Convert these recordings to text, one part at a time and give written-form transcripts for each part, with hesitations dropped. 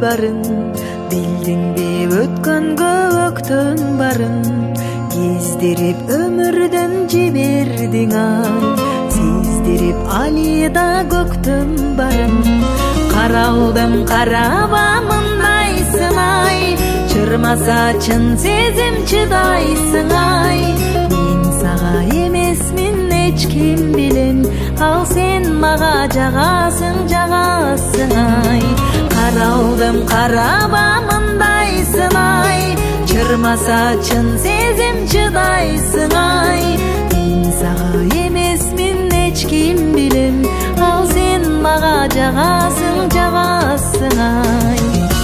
барын, билдиңби өткөнгө өктөн барын, кездирип өмүрдөн жибердиң ай, сездирип алида көктөн барын. Каралдым караба мындайсың ай, чырмаса чын сезим чыдайсың ай. Мен сага эмесмин эч ким билем, ал сен мага жагасың ай. Каралдым караба мындайсың ай, чырмаса чын сезим чыдайсың ай. Мен сага эмесмин эч ким билем, ал сен мага жагасың ай.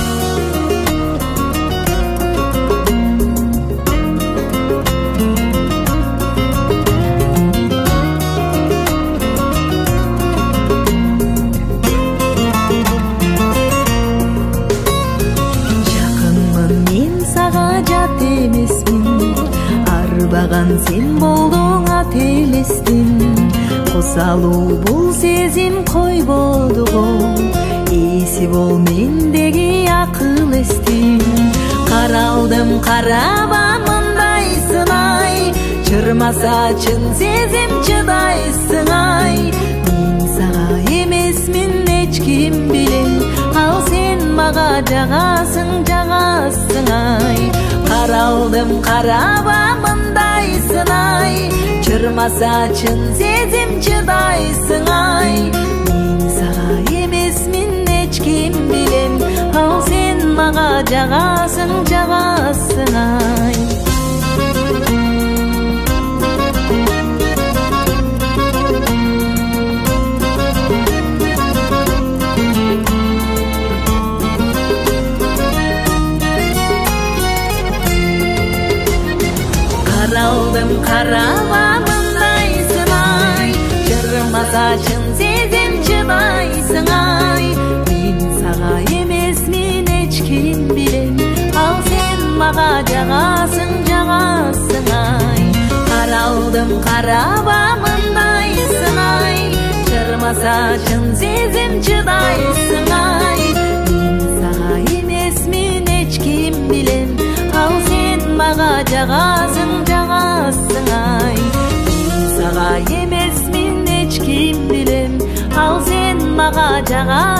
Жат эмесмин, арбаган сен болдуң ат элестин. Косалуу бул сезим койбоду го, эси бол мендеги акыл эстин. Каралдым караба мындайсың ай, чырмаса чын сезим чыдайсың ай. Мен сага эмесмин эч ким билем, ал сен мага жагасың ай. Каралдым караба мындайсың ай, чырмаса чын сезим чыдайсың ай. Мен сага эмесмин эч ким билем, ал сен мага жагасың ай. Каралдым караба мындайсың ай, чырмаса чын сезим чыдайсың ай. Мен сага эмесмин эч ким билем, ал сен мага жагасың ай. Каралдым караба мындайсың ай, чырмаса чын сезим чыдайсың ай. Мен сага эмесмин эч ким билем, ал сен мага жагасың ай. Мен сага эмесмин эч ким билем, ал сен мага